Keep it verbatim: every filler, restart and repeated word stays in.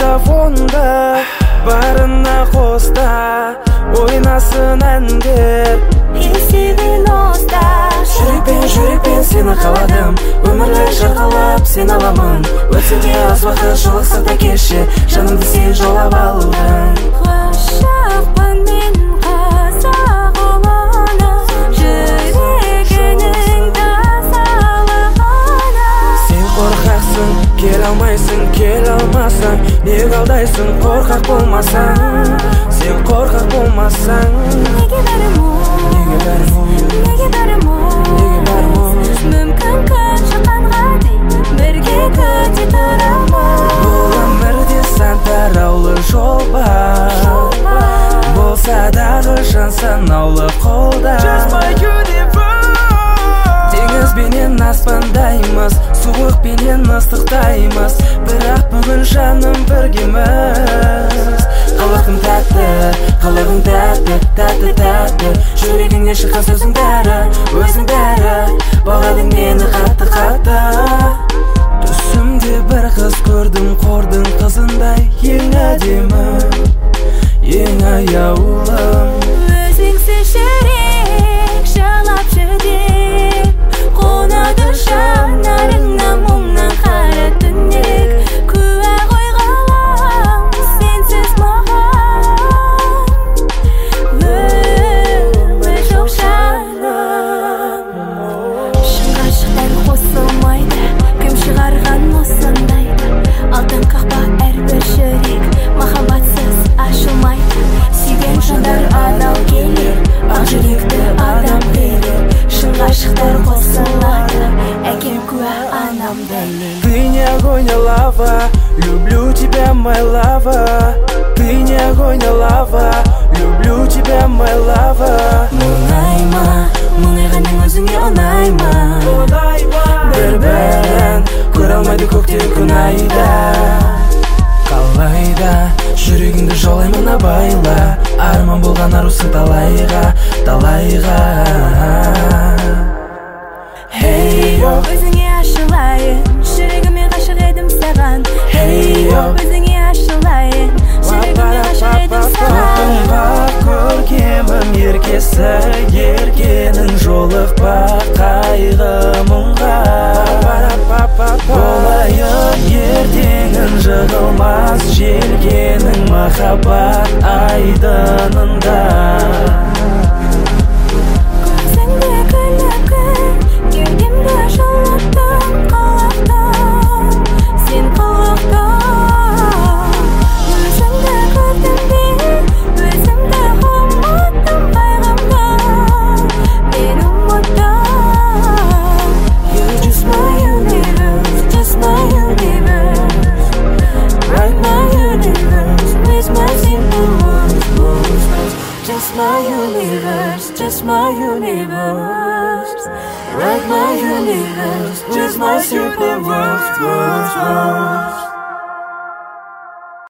диктофонда барына қоста ойнасын әндер есігін оста. Жүрекпен жүрекпен сені қаладым, өмірлік жарғалап сен аламын. Өтсене аз уақыт жолықсақ та кеше, жанымды сен жаулап алдың. Ғашықпын мен қазақ ұлына, жүрегінің тазалығына. Сен қорқақсың, келе алмайсың, келе алмасаң, неге алдайсың, қорқақ болмасаң. Сен қорқақ болмасаң, неге бәрі мұз, неге бәрі мұз, неге бәрі мұз, неге бәрі мұз. мүмкін күн шыққанға дейін бірге күте тұрамыз. Бұл өмірде сан тараулы жол бар, болса дағы жан санаулы қолда. Теңізбенен аспандаймыз, суықпенен ыстықтаймыз, бірақ бүгін жаным біргеміз. Қылығым тәтті, қылығым тәтті, тәтті, тәтті. Жүрегіңнен шыққан сөзің бәрі, өзің бәрі, бағадың мені қатты қатты. Түсімде бір қыз көрдім, қордың қызындай, ең әдемі, ең аяулым. Өзіңсіз жүрек жалап жүдеп, қонады жанарыңа мұңнан қара түнек. Куә ғой ғалам сенсіз маған, өмір жоқ жаным. Шын ғашықтар қосылмайды, кім шығарған осындайды. Алтын қақпа әрбір жүрек, махаббатсыз ашылмайды. Сүйген жандар адал келер, ақ жүректі адам берер. Шын ғашықтар қосылады, әкем куә, анам дәлел. Ты не огонь, а лава, люблю тебя, my lava. Ты не огонь, а лава, люблю тебя, my lava. Мұңайма, мұңайғаның өзіңе ұнайма. Бір-бірін көре алмайды көкте күн айда. Қалайда жүрегіңді жаулаймын абайла, арман болған арусы талайға, талайға. Hey yo, Өзіңе ашылайын, жүрегіме ғашық едім саған. hey yo, Өзіңе ашылайын, жүрегіме ғашық едім саған. Тоқымға көркемім еркесі, еркенің жолықпа қайғы мұңға. Болайын ертеңін жығылмас желкенің махаббат айдынында. Көзіңді күлікін, кеудемді жылыттың қалақтың, сен қылықтың. Өзіңді көрдім бе, өзімді ұмыттым қайғымды, мен ұмыттым. You're just my universe, just my universe. Right my universe, with my simple words, words, words. Just my universe, just my universe. Right my universe, with my simple words, words, words.